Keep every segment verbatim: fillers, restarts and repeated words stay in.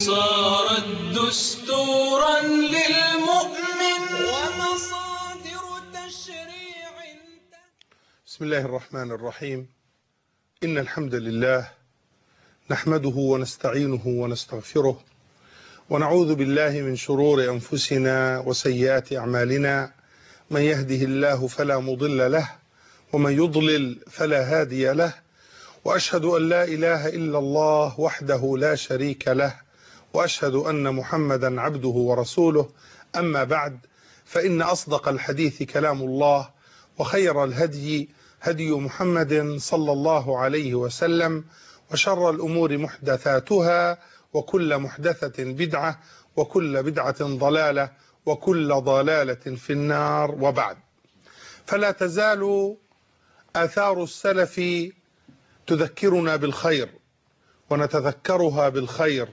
صارت دستورا للمؤمن ومصادر تشريع. بسم الله الرحمن الرحيم. إن الحمد لله نحمده ونستعينه ونستغفره ونعوذ بالله من شرور أنفسنا وسيئات أعمالنا، من يهده الله فلا مضل له ومن يضلل فلا هادي له، وأشهد أن لا إله إلا الله وحده لا شريك له، وأشهد أن محمدا عبده ورسوله. أما بعد، فإن أصدق الحديث كلام الله، وخير الهدي هدي محمد صلى الله عليه وسلم، وشر الأمور محدثاتها، وكل محدثة بدعة، وكل بدعة ضلالة، وكل ضلالة في النار. وبعد، فلا تزال آثار السلف تذكرنا بالخير، ونتذكرها بالخير،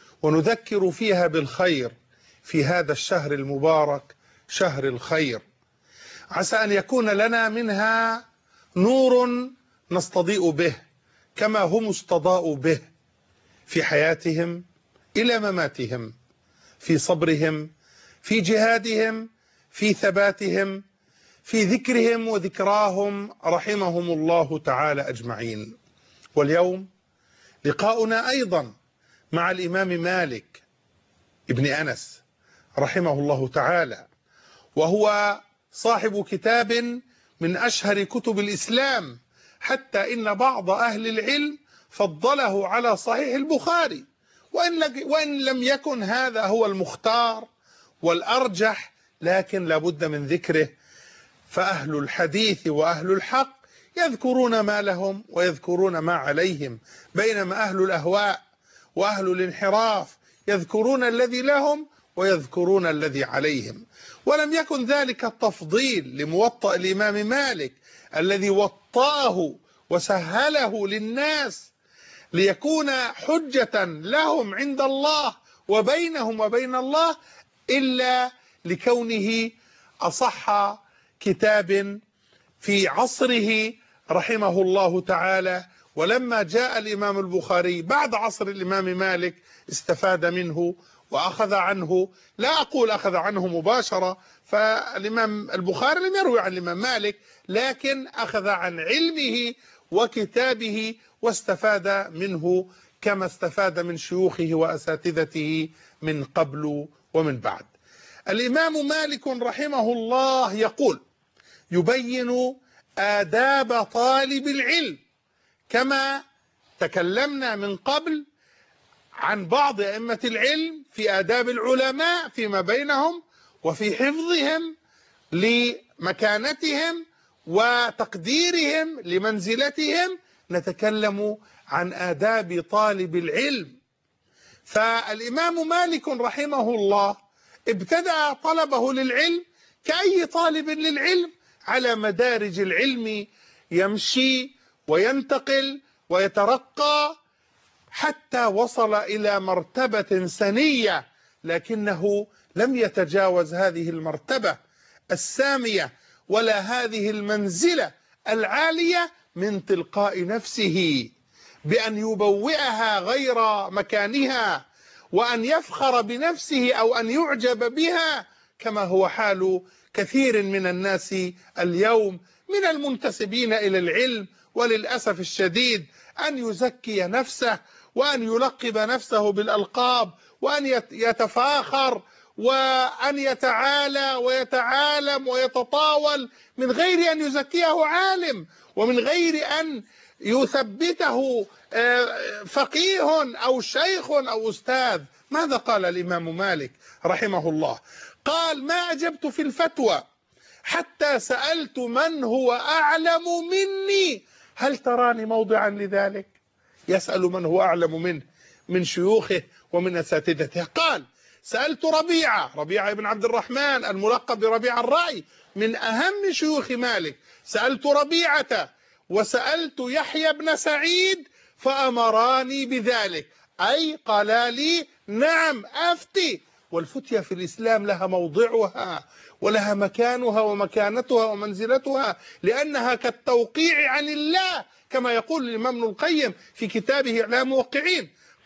ونذكر فيها بالخير في هذا الشهر المبارك، شهر الخير. عسى أن يكون لنا منها نور نستضيء به كما هم استضاءوا به في حياتهم إلى مماتهم، في صبرهم، في جهادهم، في ثباتهم، في ذكرهم وذكراهم، رحمهم الله تعالى أجمعين. واليوم لقاؤنا أيضا مع الإمام مالك ابن أنس رحمه الله تعالى، وهو صاحب كتاب من أشهر كتب الإسلام، حتى إن بعض أهل العلم فضله على صحيح البخاري، وإن, وإن لم يكن هذا هو المختار والأرجح، لكن لابد من ذكره. فأهل الحديث وأهل الحق يذكرون ما لهم ويذكرون ما عليهم، بينما أهل الأهواء وأهل الانحراف يذكرون الذي لهم ويذكرون الذي عليهم. ولم يكن ذلك التفضيل لموطأ الإمام مالك الذي وطأه وسهله للناس ليكون حجة لهم عند الله وبينهم وبين الله، إلا لكونه أصح كتاب في عصره رحمه الله تعالى. ولما جاء الإمام البخاري بعد عصر الإمام مالك استفاد منه وأخذ عنه، لا أقول أخذ عنه مباشرة، فالإمام البخاري لم يروي عن الإمام مالك، لكن أخذ عن علمه وكتابه واستفاد منه كما استفاد من شيوخه وأساتذته من قبل ومن بعد. الإمام مالك رحمه الله يقول: يبين آداب طالب العلم، كما تكلمنا من قبل عن بعض أئمة العلم في آداب العلماء فيما بينهم وفي حفظهم لمكانتهم وتقديرهم لمنزلتهم، نتكلم عن آداب طالب العلم. فالإمام مالك رحمه الله ابتدأ طلبه للعلم كأي طالب للعلم على مدارج العلم، يمشي وينتقل ويترقى حتى وصل إلى مرتبة سنية، لكنه لم يتجاوز هذه المرتبة السامية ولا هذه المنزلة العالية من تلقاء نفسه، بأن يبوئها غير مكانها، وأن يفخر بنفسه أو أن يعجب بها، كما هو حال كثير من الناس اليوم من المنتسبين إلى العلم. وللأسف الشديد أن يزكي نفسه، وأن يلقب نفسه بالألقاب، وأن يتفاخر، وأن يتعالى ويتعالم ويتطاول من غير أن يزكيه عالم، ومن غير أن يثبته فقيه أو شيخ أو أستاذ. ماذا قال الإمام مالك رحمه الله؟ قال: ما أجبت في الفتوى حتى سألت من هو أعلم مني، هل تراني موضعا لذلك؟ يسأل من هو أعلم منه من شيوخه ومن أساتذته. قال: سألت ربيعة ربيعة بن عبد الرحمن الملقب بربيع الرأي من أهم شيوخ مالك، سألت ربيعة وسألت يحيى بن سعيد فأمراني بذلك، أي قال لي نعم أفتي. والفتية في الإسلام لها موضعها ولها مكانها ومكانتها ومنزلتها، لأنها كالتوقيع عن الله، كما يقول الإمام ابن القيم في كتابه إعلام الموقعين.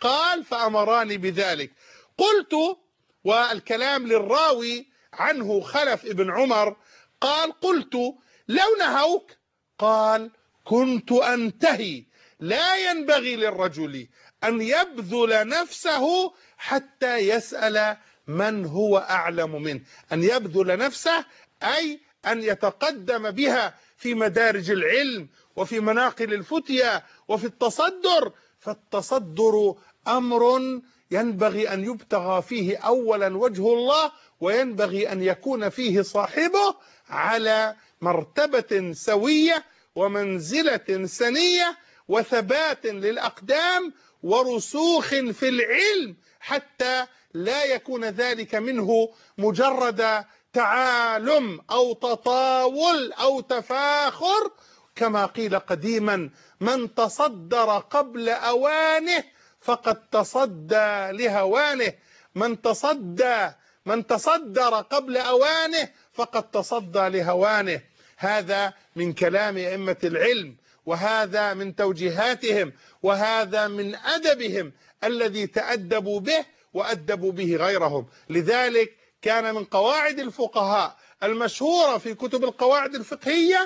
قال فأمراني بذلك. قلت، والكلام للراوي عنه خلف ابن عمر، قال قلت لو نهوك؟ قال كنت أنتهي. لا ينبغي للرجل أن يبذل نفسه حتى يسأل من هو أعلم منه. أن يبذل نفسه أي أن يتقدم بها في مدارج العلم وفي مناقل الفتية وفي التصدر. فالتصدر أمر ينبغي أن يبتغى فيه أولا وجه الله، وينبغي أن يكون فيه صاحبه على مرتبة سوية ومنزلة سنية وثبات للأقدام ورسوخ في العلم، حتى لا يكون ذلك منه مجرد تعالم أو تطاول أو تفاخر. كما قيل قديما: من تصدر قبل أوانه فقد تصدى لهوانه. من تصدى من تصدر قبل أوانه فقد تصدى لهوانه. هذا من كلام أئمة العلم، وهذا من توجيهاتهم، وهذا من أدبهم الذي تأدبوا به وأدبوا به غيرهم. لذلك كان من قواعد الفقهاء المشهورة في كتب القواعد الفقهية: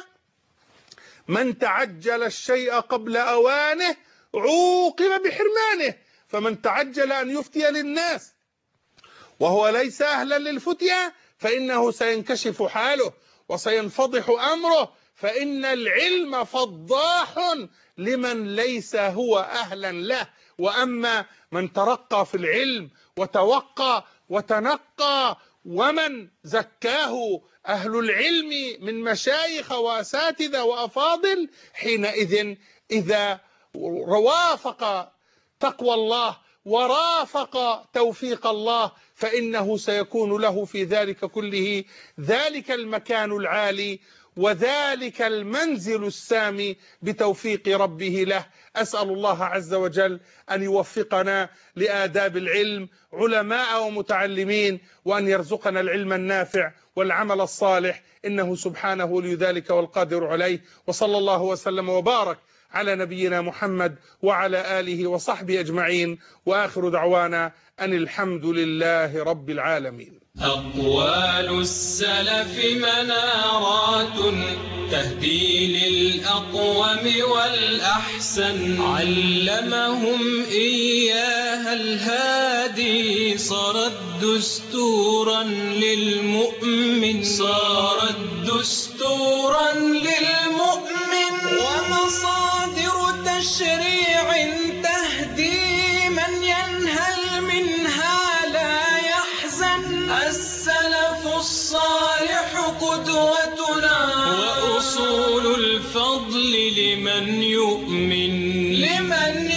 من تعجل الشيء قبل أوانه عوقب بحرمانه. فمن تعجل أن يفتي للناس وهو ليس أهلا للفتية فإنه سينكشف حاله وسينفضح أمره، فإن العلم فضاح لمن ليس هو أهلا له. وأما من ترقى في العلم وتوقى وتنقى ومن زكاه أهل العلم من مشايخ وأساتذة وأفاضل، حينئذ إذا وافق تقوى الله ورافق توفيق الله فإنه سيكون له في ذلك كله ذلك المكان العالي وذلك المنزل السامي بتوفيق ربه له. أسأل الله عز وجل أن يوفقنا لآداب العلم علماء ومتعلمين، وأن يرزقنا العلم النافع والعمل الصالح، إنه سبحانه ولي ذلك والقادر عليه. وصلى الله وسلم وبارك على نبينا محمد وعلى آله وصحبه أجمعين، وآخر دعوانا أن الحمد لله رب العالمين. أقوال السلف منارات تهدي للأقوم والأحسن، علمهم إياها الهادي، صارت دستورا للمؤمن صارت دستورا للمؤمن ومصادر تشريع تهدي من ينهل منها لا يحزن. السلف الصالح قدوتنا وأصول الفضل لمن يؤمن لمن